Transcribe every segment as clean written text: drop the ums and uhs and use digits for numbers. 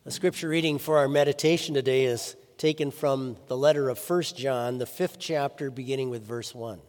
The scripture reading for our meditation today is taken from the letter of 1 John, the 5th chapter, beginning with verse 1.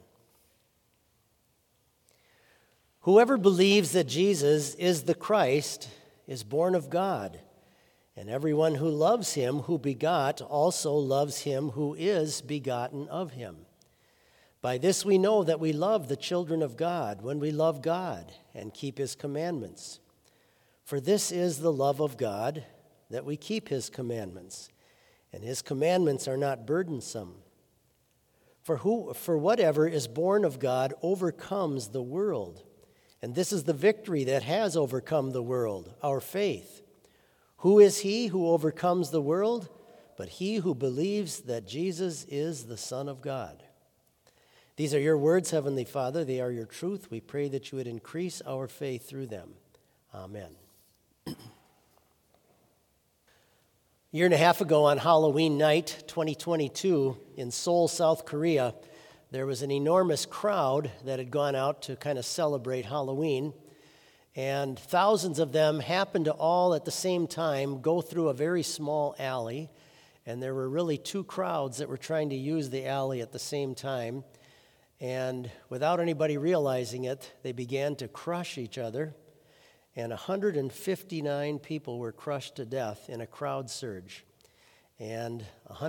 Whoever believes that Jesus is the Christ is born of God, and everyone who loves him who begot also loves him who is begotten of him. By this we know that we love the children of God, when we love God and keep his commandments. For this is the love of God, that we keep his commandments, and his commandments are not burdensome. For whatever is born of God overcomes the world, and this is the victory that has overcome the world, our faith. Who is he who overcomes the world? But he who believes that Jesus is the Son of God. These are your words, Heavenly Father. They are your truth. We pray that you would increase our faith through them. Amen. A year and a half ago on Halloween night, 2022, in Seoul, South Korea, there was an enormous crowd that had gone out to kind of celebrate Halloween, and thousands of them happened to all at the same time go through a very small alley, and there were really two crowds that were trying to use the alley at the same time, and without anybody realizing it, they began to crush each other. And 159 people were crushed to death in a crowd surge, and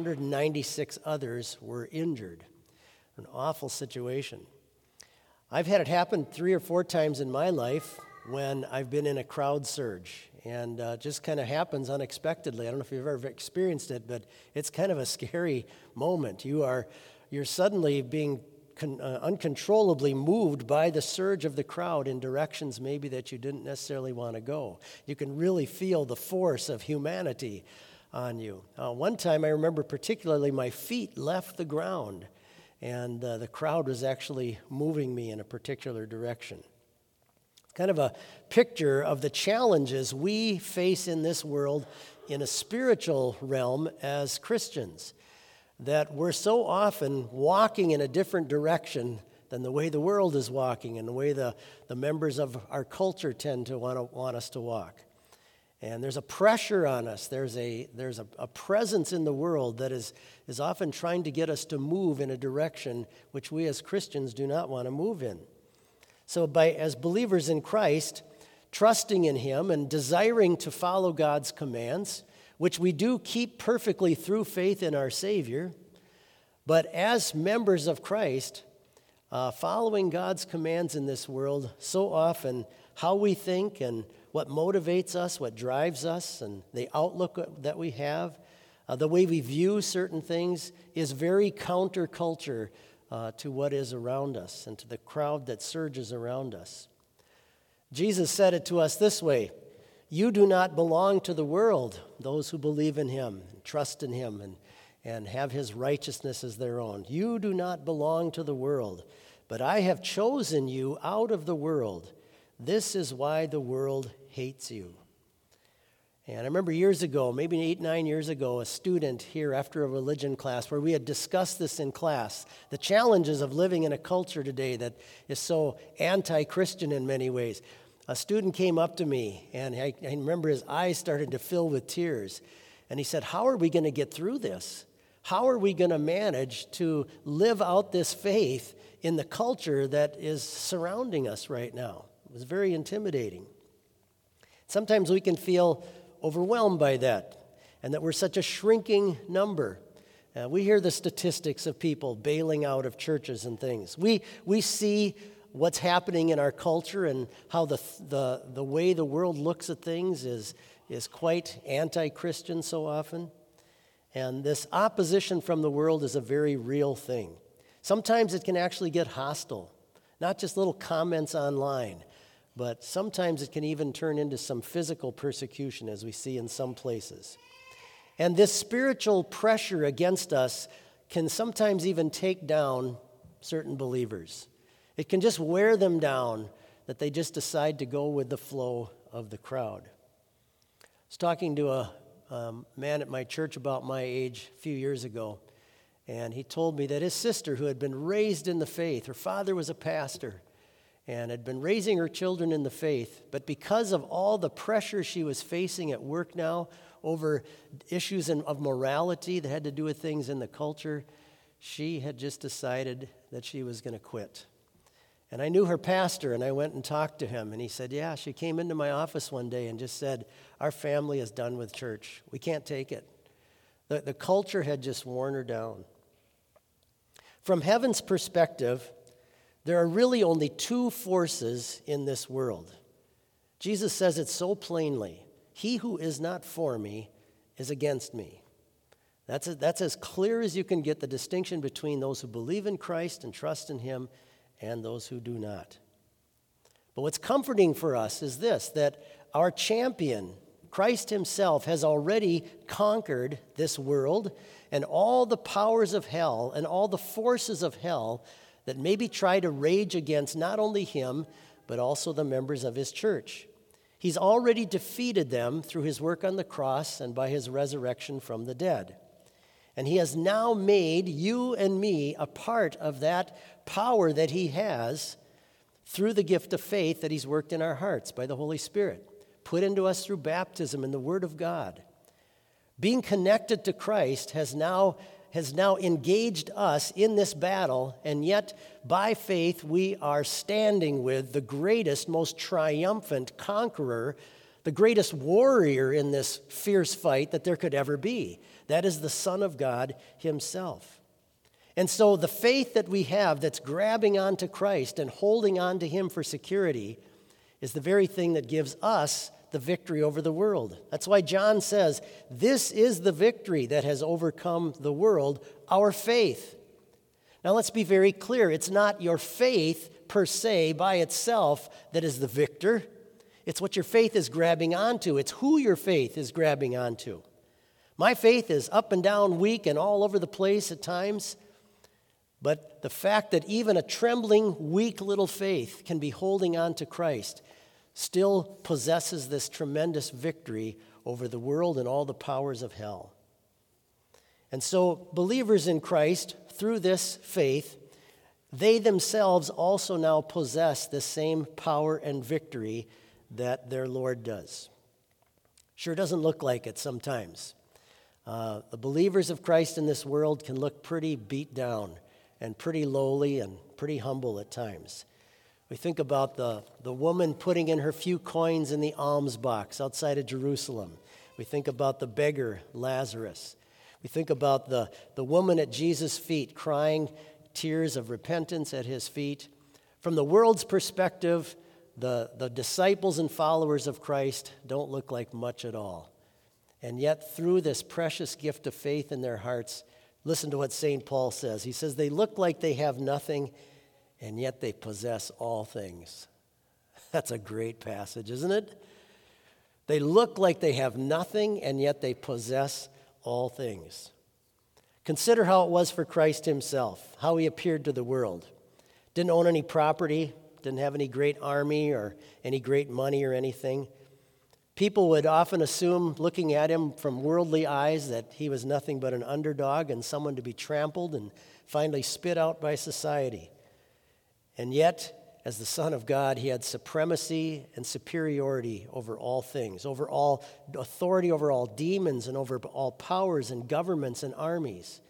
196 others were injured. An awful situation. I've had it happen 3 or 4 times in my life when I've been in a crowd surge, and just kind of happens unexpectedly. I don't know if you've ever experienced it, but it's kind of a scary moment. You're suddenly being uncontrollably moved by the surge of the crowd in directions maybe that you didn't necessarily want to go. You can really feel the force of humanity on you. One time I remember particularly my feet left the ground, and the crowd was actually moving me in a particular direction. It's kind of a picture of the challenges we face in this world in a spiritual realm as Christians, that we're so often walking in a different direction than the way the world is walking and the way the members of our culture tend to want us to walk. And there's a pressure on us. There's a presence in the world that is often trying to get us to move in a direction which we as Christians do not want to move in. So as believers in Christ, trusting in him and desiring to follow God's commands, which we do keep perfectly through faith in our Savior, but as members of Christ, following God's commands in this world, so often how we think and what motivates us, what drives us, and the outlook that we have, the way we view certain things is very counterculture to what is around us and to the crowd that surges around us. Jesus said it to us this way: you do not belong to the world, those who believe in him, and trust in him, and have his righteousness as their own. You do not belong to the world, but I have chosen you out of the world. This is why the world hates you. And I remember years ago, maybe 8, 9 years ago, a student here after a religion class where we had discussed this in class, the challenges of living in a culture today that is so anti-Christian in many ways. A student came up to me, and I remember his eyes started to fill with tears. And he said, how are we going to get through this? How are we going to manage to live out this faith in the culture that is surrounding us right now? It was very intimidating. Sometimes we can feel overwhelmed by that, and that we're such a shrinking number. We hear the statistics of people bailing out of churches and things. We see what's happening in our culture and how the way the world looks at things is quite anti-Christian so often. And this opposition from the world is a very real thing. Sometimes it can actually get hostile, not just little comments online, but sometimes it can even turn into some physical persecution, as we see in some places. And this spiritual pressure against us can sometimes even take down certain believers. It can just wear them down, that they just decide to go with the flow of the crowd. I was talking to a man at my church about my age a few years ago, and he told me that his sister, who had been raised in the faith, her father was a pastor, and had been raising her children in the faith. But because of all the pressure she was facing at work now over issues of morality that had to do with things in the culture, she had just decided that she was going to quit. And I knew her pastor, and I went and talked to him, and he said, yeah, she came into my office one day and just said, our family is done with church. We can't take it. The culture had just worn her down. From heaven's perspective, there are really only two forces in this world. Jesus says it so plainly. He who is not for me is against me. That's as clear as you can get the distinction between those who believe in Christ and trust in him and those who do not. But what's comforting for us is this, that our champion, Christ himself, has already conquered this world and all the powers of hell and all the forces of hell that maybe try to rage against not only him, but also the members of his church. He's already defeated them through his work on the cross and by his resurrection from the dead. And he has now made you and me a part of that power that he has through the gift of faith that he's worked in our hearts by the Holy Spirit, put into us through baptism and the Word of God. Being connected to Christ has now engaged us in this battle, and yet by faith we are standing with the greatest, most triumphant conqueror, the greatest warrior in this fierce fight that there could ever be. That is the Son of God himself. And so the faith that we have that's grabbing onto Christ and holding on to him for security is the very thing that gives us the victory over the world. That's why John says, this is the victory that has overcome the world, our faith. Now let's be very clear. It's not your faith per se by itself that is the victor. It's what your faith is grabbing onto. It's who your faith is grabbing onto. My faith is up and down, weak, and all over the place at times. But the fact that even a trembling, weak little faith can be holding on to Christ still possesses this tremendous victory over the world and all the powers of hell. And so believers in Christ, through this faith, they themselves also now possess the same power and victory that their Lord does. Sure doesn't look like it sometimes. The believers of Christ in this world can look pretty beat down and pretty lowly and pretty humble at times. We think about the woman putting in her few coins in the alms box outside of Jerusalem. We think about the beggar, Lazarus. We think about the woman at Jesus' feet crying tears of repentance at his feet. From the world's perspective, the disciples and followers of Christ don't look like much at all. And yet, through this precious gift of faith in their hearts, listen to what St. Paul says. He says, they look like they have nothing, and yet they possess all things. That's a great passage, isn't it? They look like they have nothing, and yet they possess all things. Consider how it was for Christ himself, how he appeared to the world. Didn't own any property, didn't have any great army or any great money or anything. People would often assume, looking at him from worldly eyes, that he was nothing but an underdog and someone to be trampled and finally spit out by society. And yet, as the Son of God, he had supremacy and superiority over all things, over all authority, over all demons, and over all powers and governments and armies.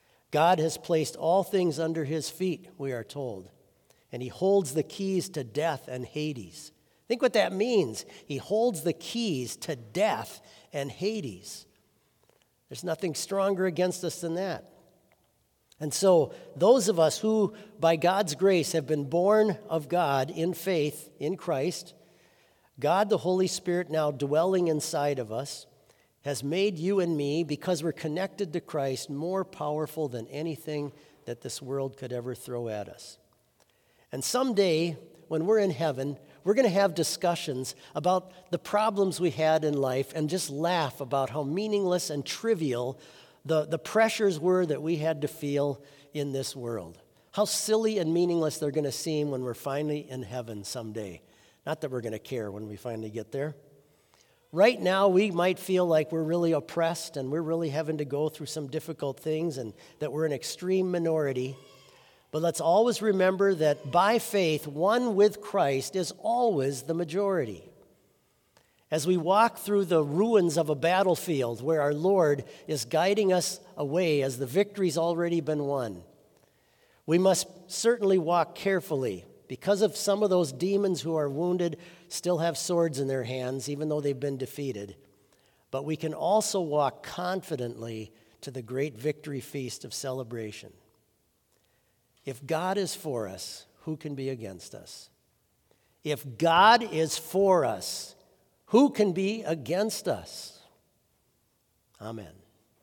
God has placed all things under his feet, we are told, and he holds the keys to death and Hades. Think what that means. He holds the keys to death and Hades. There's nothing stronger against us than that. And so those of us who, by God's grace, have been born of God in faith in Christ, God, the Holy Spirit, now dwelling inside of us, has made you and me, because we're connected to Christ, more powerful than anything that this world could ever throw at us. And someday, when we're in heaven, we're going to have discussions about the problems we had in life and just laugh about how meaningless and trivial the pressures were that we had to feel in this world. How silly and meaningless they're going to seem when we're finally in heaven someday. Not that we're going to care when we finally get there. Right now, we might feel like we're really oppressed and we're really having to go through some difficult things and that we're an extreme minority. But let's always remember that by faith, one with Christ is always the majority. As we walk through the ruins of a battlefield where our Lord is guiding us away as the victory's already been won, we must certainly walk carefully because of some of those demons who are wounded still have swords in their hands, even though they've been defeated. But we can also walk confidently to the great victory feast of celebration. If God is for us, who can be against us? If God is for us, who can be against us? Amen.